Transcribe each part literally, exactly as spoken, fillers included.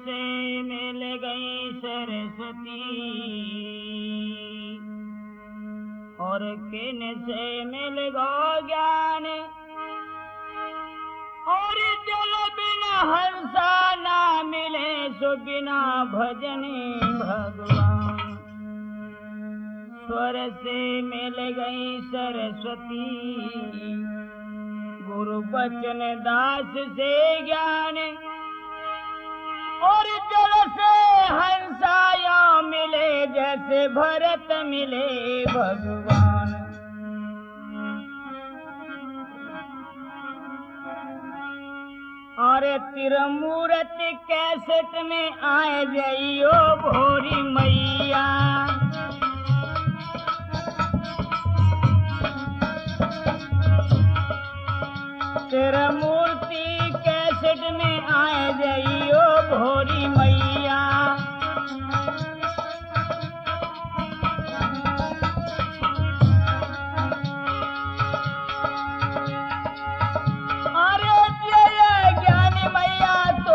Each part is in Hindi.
से मिल गई सरस्वती और किन से मिल गो ज्ञान और जल बिना हंसा ना मिले सो बिना भजन भगवान। स्वर से मिल गई सरस्वती गुरु बचन दास से ज्ञान और जल से हंसाया मिले जैसे भरत मिले भगवान। और तिरमूर्ति कैसेट में आए जइयो भोरी मैया तिरमूर्ति कैसेट में आए जइयो भोरी मैया। अरे जय ज्ञानी मैया तो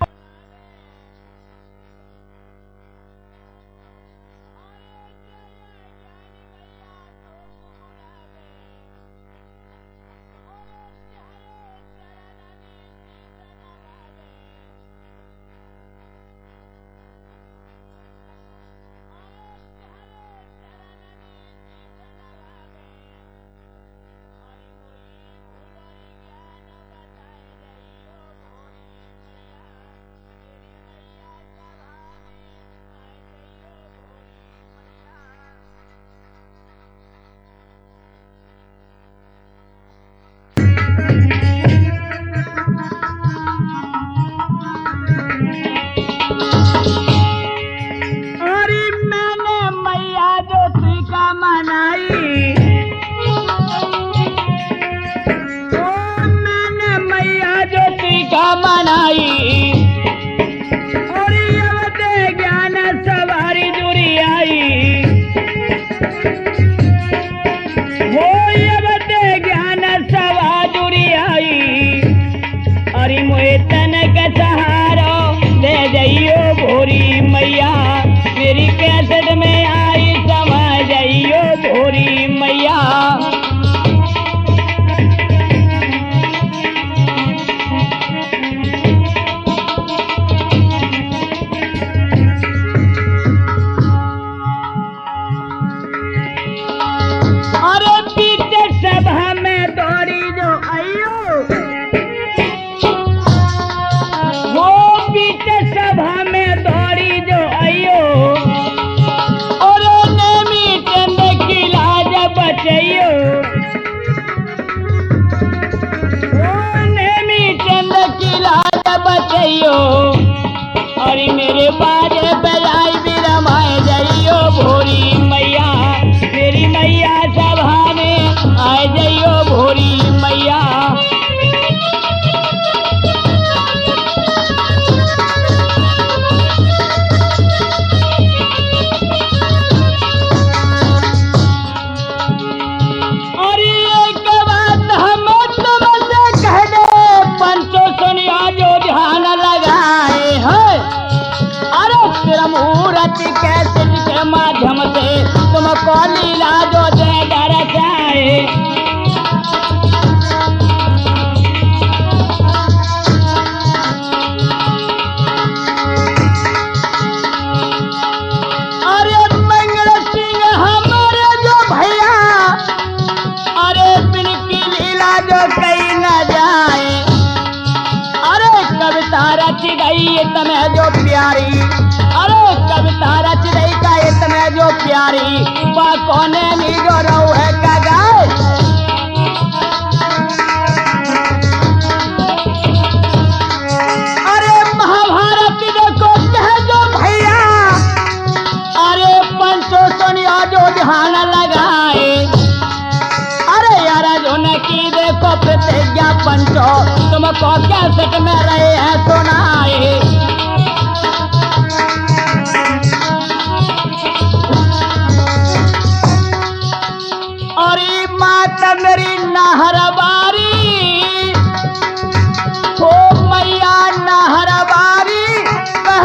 अरे मेरे बाजे बजाई भी रमाए जाइयो भोरी मैया मेरी मैया सभा में आए जाइयो भोरी मैया। अरे एक बात हम तुमसे कह दे पंचो सुनिया जो ध्यान लगाए है। अरे तिरमूर्ति कैसेट के माध्यम से तुमको लीला जो दे दर्शाए। अरे मंगल सिंह हमारे जो भैया अरे बिन की लीला जो कहीं न जाए। अरे कविता रच गई तुम्हें जो प्यारी अरे कविता रच गई का तुम्हें जो प्यारी वह कोने में जो रहू है का गाय। अरे महाभारत देखो कह जो भैया अरे पंचो सुनिया जो ध्यान लगाए। अरे यार जो न की देखो प्रतिज्ञा पंचो तुमको कैसेट में रहे हैं सुनाए। अरे माता मेरी नहरबारी हो मैया नहरबारी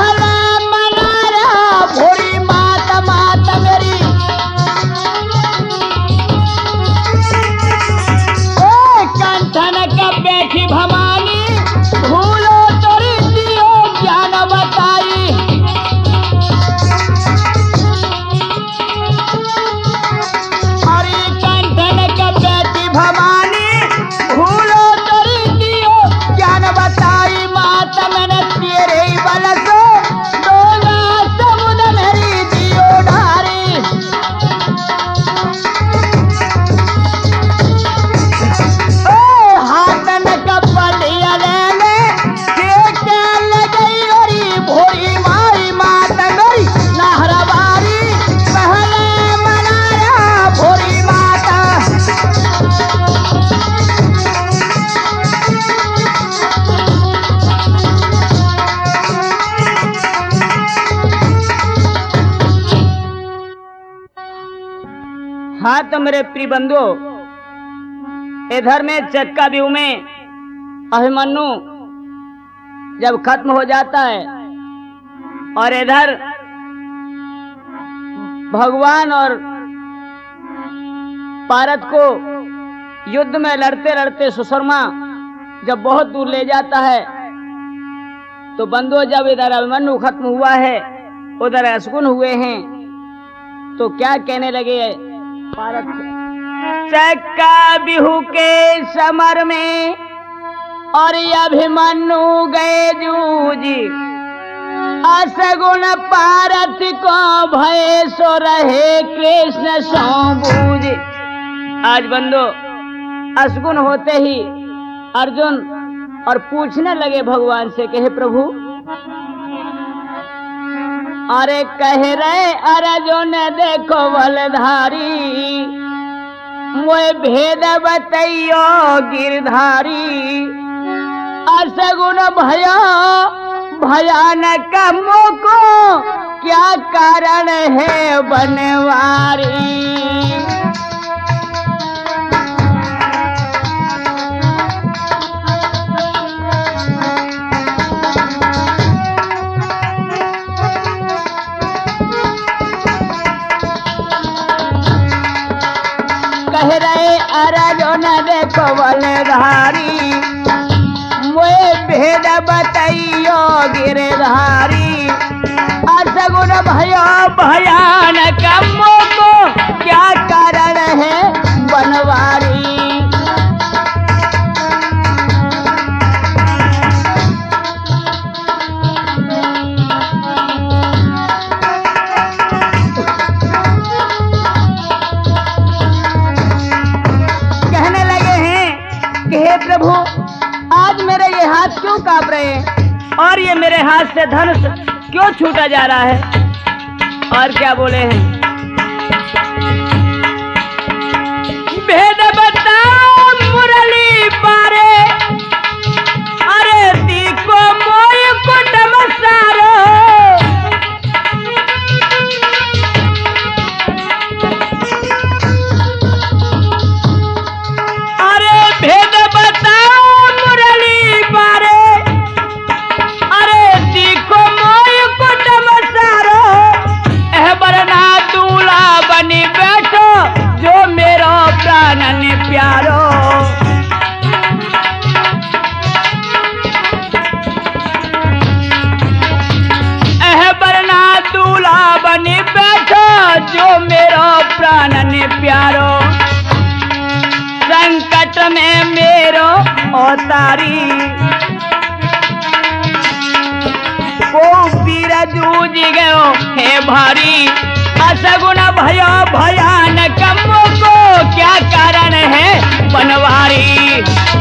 मेरे प्रिय बंधु, इधर में चक्का व्यू में अभिमन्यु जब खत्म हो जाता है और इधर भगवान और पारद को युद्ध में लड़ते लड़ते सुशर्मा जब बहुत दूर ले जाता है, तो बंधु जब इधर अभिमन्यु खत्म हुआ है उधर असगुन हुए हैं, तो क्या कहने लगे पारद को? चक्का बिहू के समर में और अभिमन्यु गए जूझी, असगुन पारत को भय सो रहे कृष्ण सो बूझी। आज बंदो असगुन होते ही अर्जुन और पूछने लगे भगवान से, कहे प्रभु, अरे कह रहे अर्जुन देखो बलधारी, मोए भेद बतैयो गिरधारी, असगुन भयो भयानक मोको क्या कारण है बनवारी। कह रहे अर्जुन देखो बलधारी, मोए भेद बतैयो गिरधारी, असगुन भयो भयानक मोको क्या कारण है बनवारी। कहने लगे हैं कि हे प्रभु, आज मेरे ये हाथ क्यों कांप रहे हैं और ये मेरे हाथ से धनुष क्यों छूटा जा रहा है? और क्या बोले हैं? भेद बता मुरली पारे, अरे दी को मोय को नमस्कारो, अरे भेद बता मुरली पारे, अरे दी को मोय को नमस्कारो, एह बरना दूल्हा बनी बैठो जो मेरो प्राणन प्यारो। एह बरना दूल्हा बनी बैठो जो मेरो प्राणन प्यारो, संकट में मेरो अवतारी, ओ पीर जूझ गयो हे भारी, असगुन भयो भयानक मोको क्या कारण है बनवारी।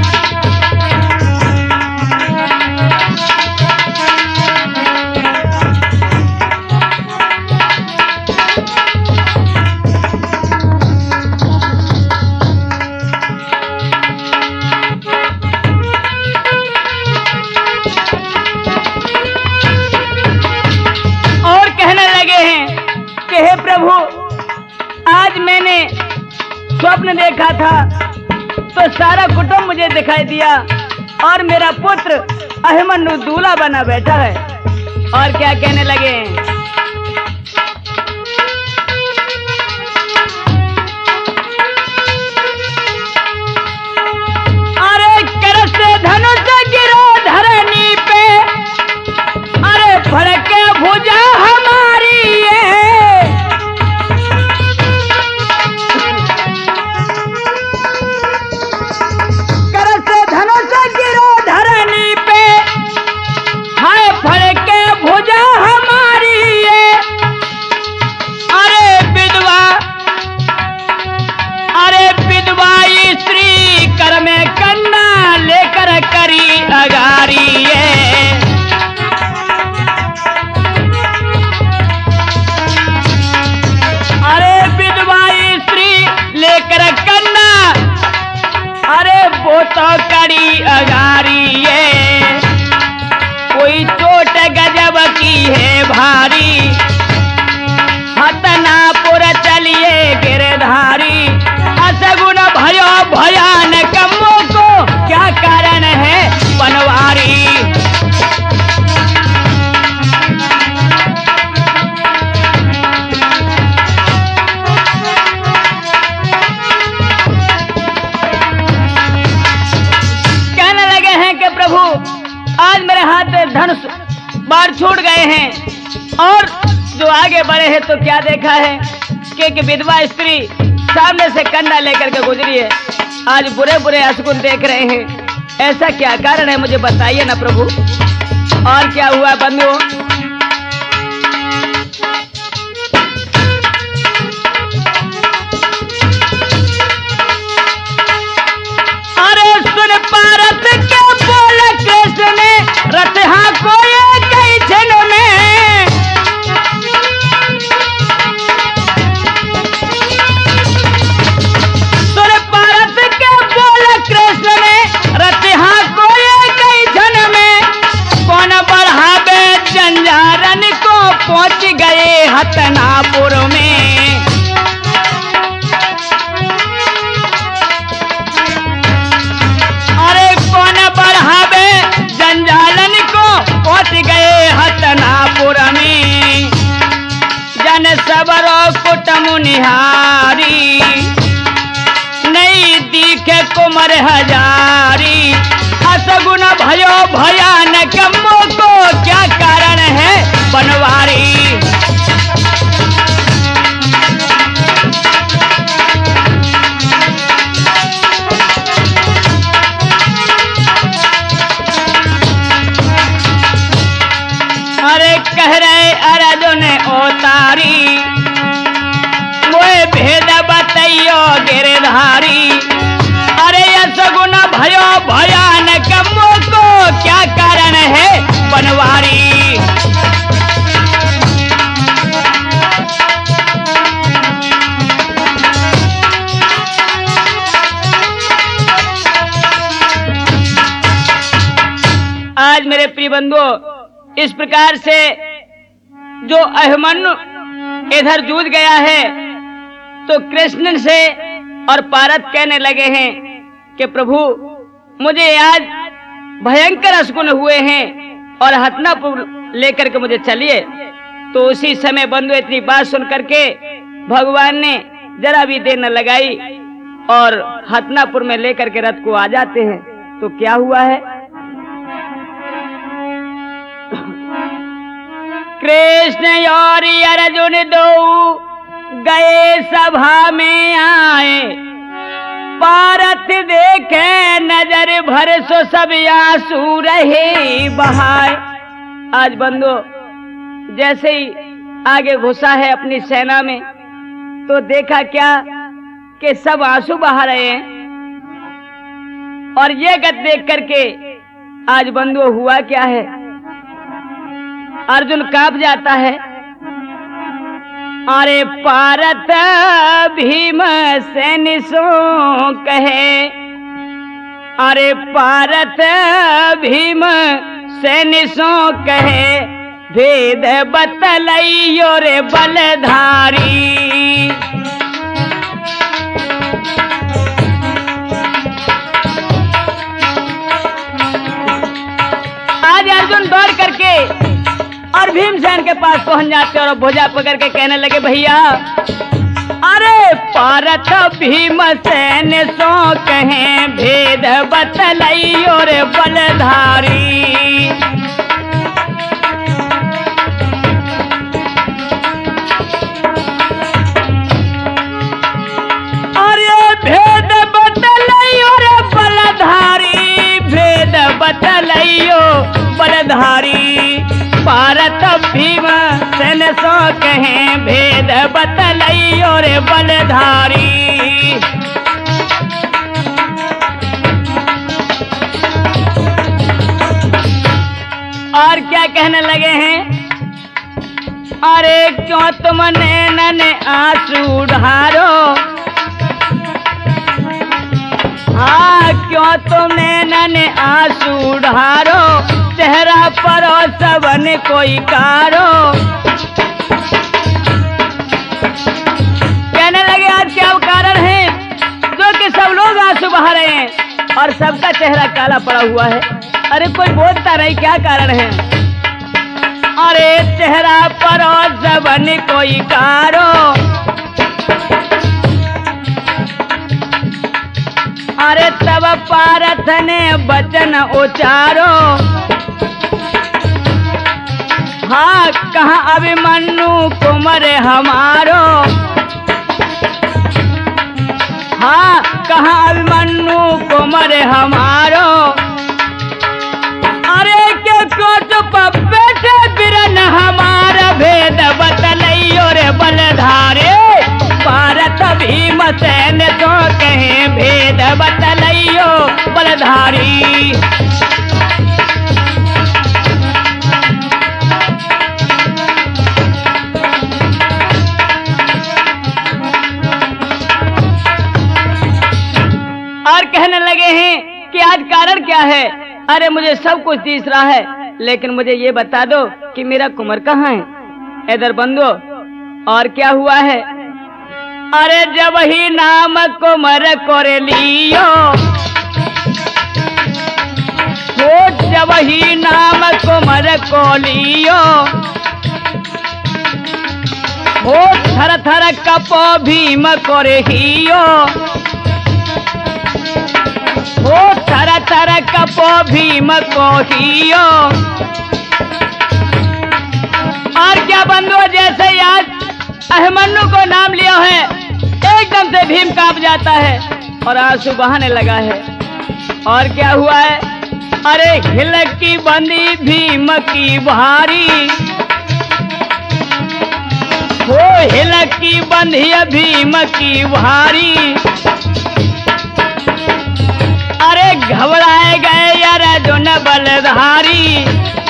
और कहने लगे हैं कि हे प्रभु, आज मैंने स्वप्न देखा था तो सारा कुटुंब मुझे दिखाई दिया और मेरा पुत्र अभिमन्यु दूल्हा बना बैठा है। और क्या कहने लगे हैं? अरे कर से धनुष गिरो धरनी पे, अरे फड़के भुजा हमारी है, कर से धनुष गिरो धरनी पे, हाय फड़के भुजा हमारी, भयानक मोको क्या कारण है बनवारी। कहने लगे हैं कि प्रभु आज मेरे हाथ धनुष बाढ़ छूट गए हैं और जो आगे बढ़े हैं तो क्या देखा है कि एक विधवा स्त्री सामने से कंधा लेकर के गुजरी है। आज बुरे बुरे अशकुन देख रहे हैं, ऐसा क्या कारण है मुझे बताइए ना प्रभु। और क्या हुआ बंधु? अरे सुन पारत के बोल कृष्ण ने रतहा को कई क्षण में। सुन पारत के बोल कृष्ण ने रतहा को कई क्षण में। कौन बढ़ावे जंजारन को पहुंच गए हतनापुर में। बढ़ावे जंजालन को पहुंच गए हतनापुर में। जन सबरो कुटुम निहारी नहीं दिखे कुमर हजारी। असगुन भयो भयानक मोको क्या कारण है बनवारी। अरे कह रहे अर्जुन ओतारी मोए भेद बतैयो गिरधारी। अरे सगुन भयो भयानक मोको क्या कारण है बनवारी। आज मेरे प्रिय बंधुओं इस प्रकार से जो अभिमन्यु इधर जूझ गया है तो कृष्ण से और पारत कहने लगे हैं कि प्रभु मुझे आज भयंकर अशकुन हुए हैं और हतनापुर लेकर के मुझे चलिए। तो उसी समय बंधु इतनी बात सुन करके भगवान ने जरा भी देर न लगाई और हतनापुर में लेकर के रथ को आ जाते हैं। तो क्या हुआ है? कृष्ण और अर्जुन दो गए सभा में आए। पारत देखे नजर भर सो सब आंसू रहे बहाए। आज बंधु जैसे ही आगे घुसा है अपनी सेना में तो देखा क्या कि सब आंसू बहा रहे हैं। और ये गत देख करके आज बंधु हुआ क्या है, अर्जुन कांप जाता है। अरे पारत भीम सेन सो कहे। अरे पारत भीम सेन सो कहे भेद बतलइयो रे बलधारी। आज अर्जुन दौड़ करके और भीमसेन के पास पहुंच जाते और भुजा पकड़ के कहने लगे भैया अरे पारत भीमसेन सो कहे भेद बतलइयो रे बलधारी। अरे भेद बतलइयो रे बलधारी। भेद बतलइयो बलधारी। पारत भीमसेन सो कहे भेद बतलइयो रे बलधारी। और क्या कहने लगे हैं? अरे क्यों तुम नैनन आंसू ढारो। हाँ क्यों तुम नैनन आंसू ढारो। चेहरा पर सबन कोई कारो। कहने लगे आज क्या कारण है जो कि सब लोग आंसू बहा रहे हैं और सबका चेहरा काला पड़ा हुआ है। अरे कोई बोलता नहीं, क्या कारण है? अरे चेहरा पर जबन कोई कारो, अरे तब पारथ ने वचन उचारो। हाँ कहा अभिमन्यु कुमर हमारो, हाँ कहा अभिमन्यु कुमर हमारो। अरे के क्यों चुप बैठे बिरन हमारा भेद बतलइयो रे बलधारे। पारथ भीमसेन तो कहे भेद बतलइयो बलधारी। और कहने लगे हैं कि आज कारण क्या है? अरे मुझे सब कुछ दिख रहा है, लेकिन मुझे ये बता दो कि मेरा कुंवर कहाँ है? इधर बंदो, और क्या हुआ है? अरे जब ही नाम कुंवर कर लियो, हो जब ही नाम कुंवर को लियो, हो थर थर कपो भीम करे हियो, हो थर थर कपो भीम को हियो। और क्या बंधु, जैसे आज अभिमन्यु को नाम लिया है, एकदम से भीम कांप जाता है और आंसू बहाने लगा है। और क्या हुआ है? अरे हिल की बंदी भीम की भारी, हो हिल की बंदी भीम की भारी। अरे घबराए गए अर्जुन बलधारी,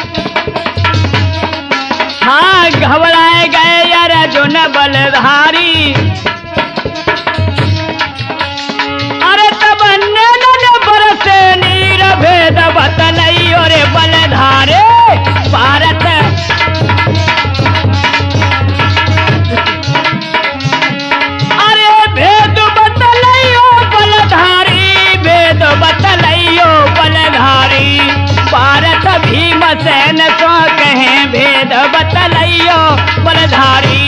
हाँ घबराए गए अर्जुन बलधारी। अरे तब नैनन बरसे नीर भेद बतलइयो रे बलधारे। पारथ अरे भेद बतलइयो बलधारी, भेद बतलइयो बलधारी। पारथ भीमसेन तो कहे भेद बतलइयो बलधारी।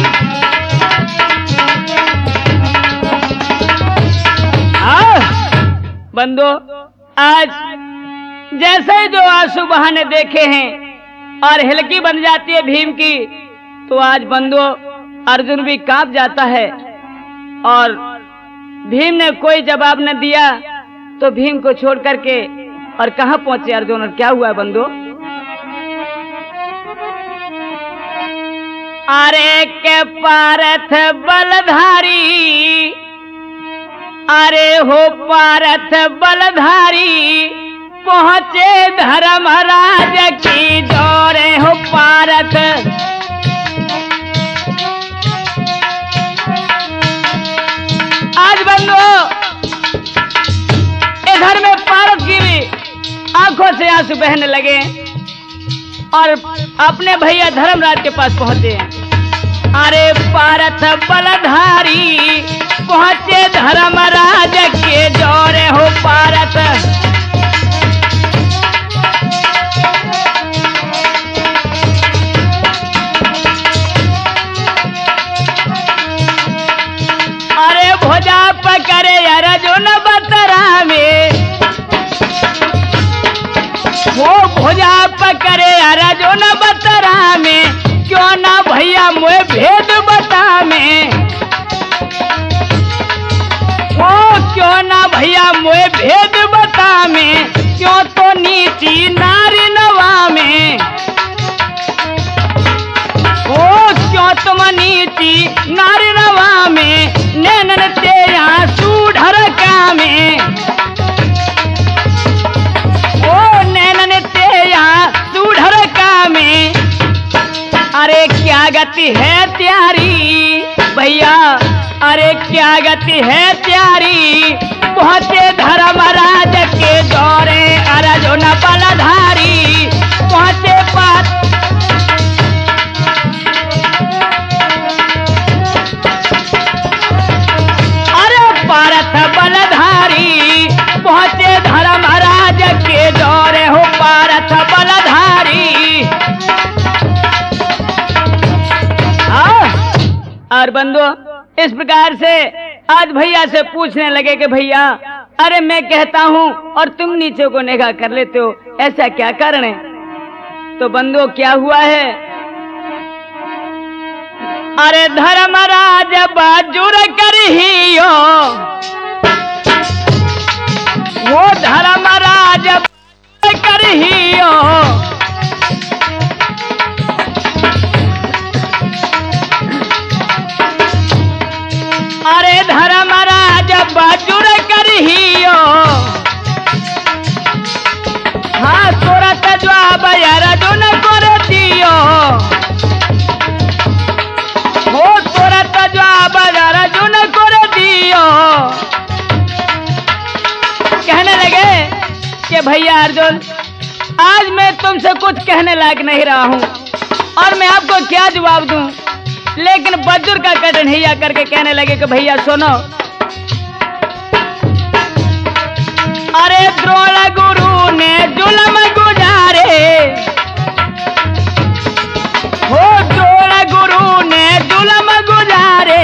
बंदो, आज जैसे ही जो आंसू बहाने देखे हैं और हिलकी बन जाती है भीम की, तो आज बंदो अर्जुन भी कांप जाता है। और भीम ने कोई जवाब न दिया तो भीम को छोड़ करके और कहां पहुंचे अर्जुन, और क्या हुआ बंदो? अरे के पारथ बलधारी, अरे हो पारथ बलधारी, पहुंचे धर्मराज की जोरे। हो पारथ आज बंदो इधर में पारथ की भी आंखों से आंसू बहने लगे और अपने भैया धर्मराज के पास पहुंचे। अरे पारथ बलधारी, पहुंचे धर्मराज के जोरे। हो पारथ अरे भुजा पकड़े अर्जुन बतरा में, वो भुजा पकड़े अर्जुन बतरा में। क्यों ना भैया मुझे भेद बता में, ओ क्यों ना भैया मुझे भेद बता में। क्यों तो नीची नारी नवा में, ओ क्यों तुम नीची नारी नवा में। नैनन ते आंसू ढरका में, ओ नैनन ते आंसू ढरका में। अरे क्या गति है त्यारी भैया, अरे क्या गति है त्यारी। पहुंचे धर्मराज के जोरे अर्जुन बलधारी। पहुंचे पात अरे पारथ बलधारी, बंधु इस प्रकार से आज भैया से पूछने लगे कि भैया अरे मैं कहता हूँ और तुम नीचे को निगाह कर लेते हो, ऐसा क्या कारण है? तो बंधु क्या हुआ है? अरे धर्मराज बाजुर करहियो, वो धर्मराज करहियो, अरे धर्मराज बाजुर करहियो, हाँ तुरत जवाब अर्जुन कर दियो, हो तुरत जवाब अर्जुन कर दियो। कहने लगे कि भैया अर्जुन आज मैं तुमसे कुछ कहने लायक नहीं रहा हूं और मैं आपको क्या जवाब दूं, लेकिन बजुर का कठिनैया करके कहने लगे कि भैया सुनो, अरे द्रोण गुरु ने जुल्म गुजारे, हो द्रोण गुरु ने जुल्म गुजारे,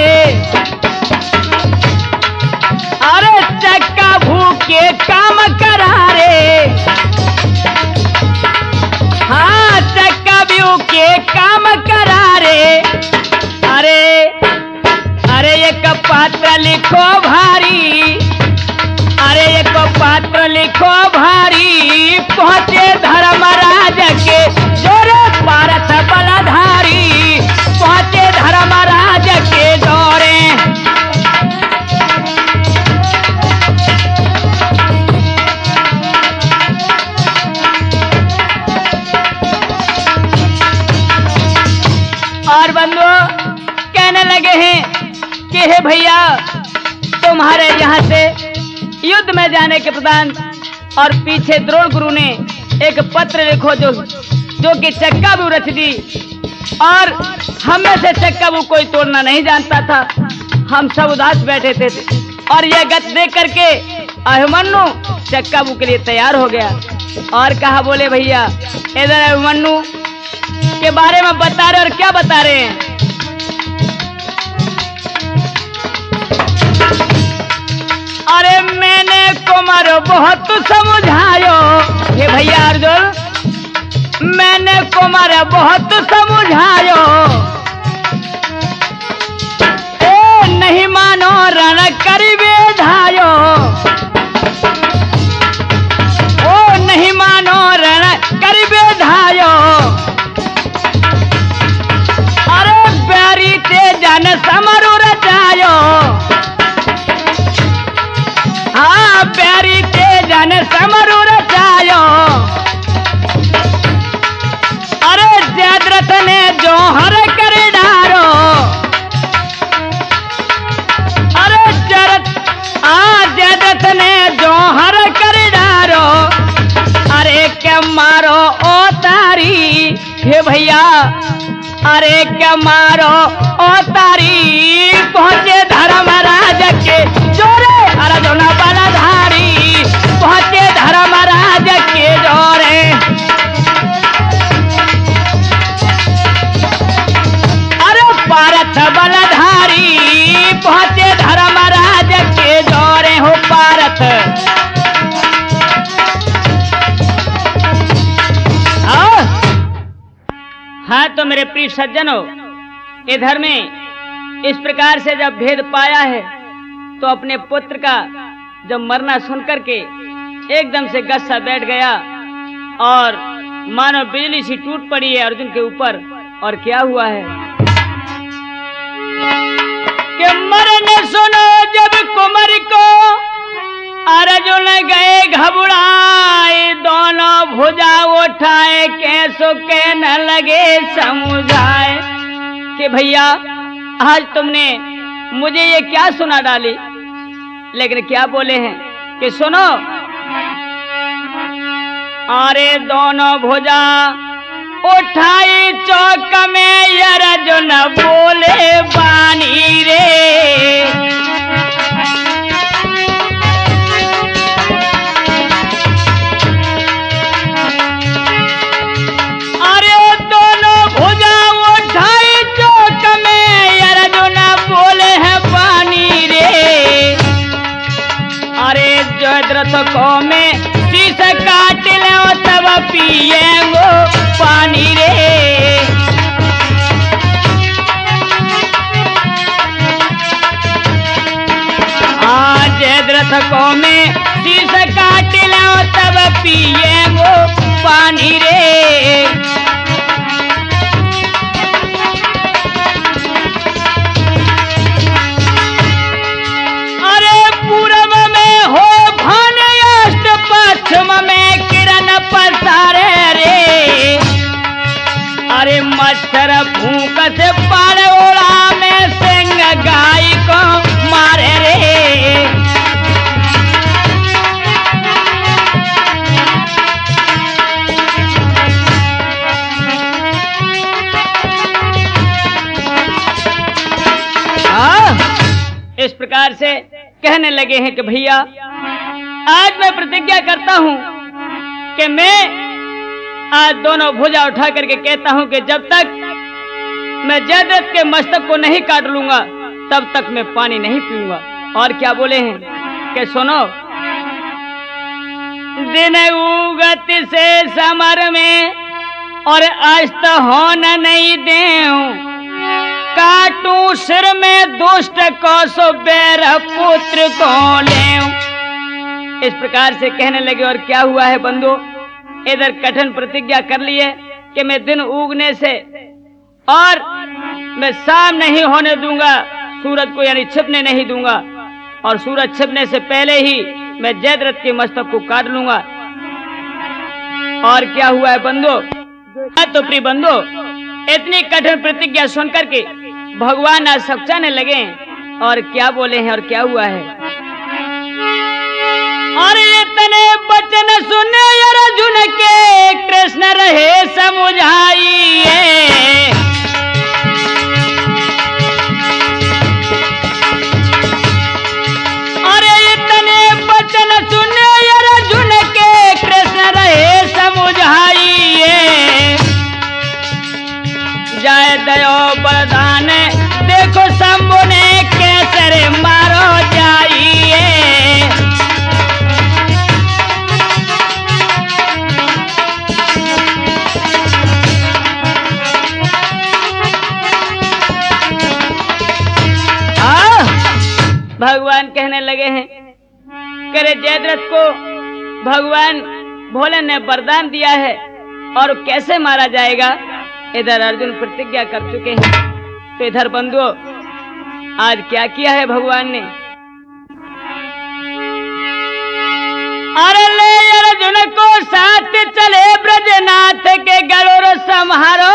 अरे चक्का भूखे काम करारे, हाँ चक्का भूखे काम करारे, अरे अरे एक पात्र लिखो भारी, अरे एक पात्र लिखो भारी, पहुंचे धर्मराज के जोरे पारथ बलधारी, पहुंचे धर्मराज के जोरे। और बंधु कहने लगे हैं कि हे भैया तुम्हारे यहाँ से युद्ध में जाने के प्रधान और पीछे द्रोण गुरु ने एक पत्र लिखो जो जो कि चक्काबू रच दी, और हम में से चक्काबू कोई तोड़ना नहीं जानता था, हम सब उदास बैठे थे, और यह गत देख करके अभिमन्यु चक्काबू के लिए तैयार हो गया और कहा बोले भैया इधर अभिमन्यु के बारे में बता रहे और क्या बता रहे हैं? अरे मैंने कुमार बहुत समझायो, हे भैया अर्जुन मैंने कुमार बहुत समझायो, ए नहीं मानो रण करिबे धायो, ओ नहीं मानो रण करिबे धायो, अरे बैरी ते जन समरु रचायो, हाँ प्यारी ते जन समरु रचायो, अरे जयद्रथ ने जोहर कर डारो, अरे जरत आ जयद्रथ ने जोहर कर डारो, अरे क्या मारो ओ तारी, हे भैया अरे क्या मारो ओ तारी, पहुंचे धर्मराज के जोरे अर्जुन बलधारी, पहुंचे धर्मराज के जोरे, अरे पारथ बलधारी, पहुंचे धर्मराज के जोरे, हो पारथ। हाँ तो मेरे प्रिय सज्जनों इधर में इस प्रकार से जब भेद पाया है तो अपने पुत्र का जब मरना सुनकर के एकदम से गस्सा बैठ गया और मानो बिजली सी टूट पड़ी है अर्जुन के ऊपर। और क्या हुआ है कि मरने सुनो जब कुमार को अर्जुन गए घबराए, दोनों भुजा उठाए कैसो के न लगे समझाए, कि भैया आज तुमने मुझे ये क्या सुना डाली, लेकिन क्या बोले हैं कि सुनो, अरे दोनों भुजा उठाई चौक में अर्जुन बोले बानी रे, अरे दोनों भुजा उठाई चौक में अर्जुन जयद्रथ को में शीश काट लो तब पिएंगो पानी रे। हाँ जयद्रथ को में शीश काट लो तब पिएंगो पानी रे। अरे पूरब में हो भान अष्ट पश्चिम में किरण पसारे रे। अरे मच्छर भूख से पार ओढ़ा में सिंह गाय को मारे रे। इस प्रकार से कहने लगे हैं कि भैया आज मैं प्रतिज्ञा करता हूं कि मैं आज दोनों भुजा उठा करके कहता हूं कि जब तक मैं जयद्रथ के मस्तक को नहीं काट लूंगा तब तक मैं पानी नहीं पीऊंगा। और क्या बोले हैं कि सुनो, दिन उगत से समर में और अस्त होना नहीं देऊं, काटू सिर में दुष्ट को सो बैर पुत्र को लेऊं। इस प्रकार से कहने लगे। और क्या हुआ है बंधु, इधर कठिन प्रतिज्ञा कर ली है कि मैं दिन उगने से और मैं शाम नहीं होने दूंगा सूरज को, यानी छिपने नहीं दूंगा, और सूरज छिपने से पहले ही मैं जयद्रथ के मस्तक को काट लूंगा। और क्या हुआ है बंधु, तो प्रिय बंधु इतनी कठिन प्रतिज्ञा सुन करके भगवान आज समझाने लगे। और क्या बोले हैं और क्या हुआ है। और इतने वचन सुने अर्जुन के कृष्ण रहे समुझाइए। और इतने वचन सुने अर्जुन के कृष्ण रहे समुझाइए। जय दयो बरदान देखो शंभु ने कैसे रे मारो जाइए। आ, भगवान कहने लगे हैं करे जयद्रथ को भगवान भोले ने वरदान दिया है और कैसे मारा जाएगा। इधर अर्जुन प्रतिज्ञा कर चुके हैं, तो इधर बंधुओं आज क्या किया है भगवान ने। अरे ले अर्जुन को साथ चले ब्रजनाथ के गरुड़ संहारो।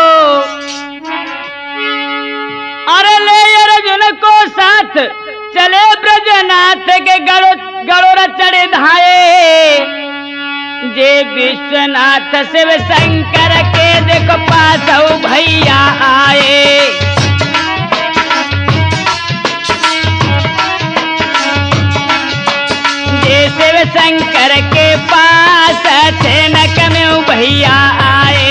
अरे ले अर्जुन को साथ चले ब्रजनाथ के गरुड़ चढ़े धाये। जे विश्वनाथ शिव शंकर के देखो पासौ भैया आए। जे शिव शंकर के पास थे नक में भैया आए।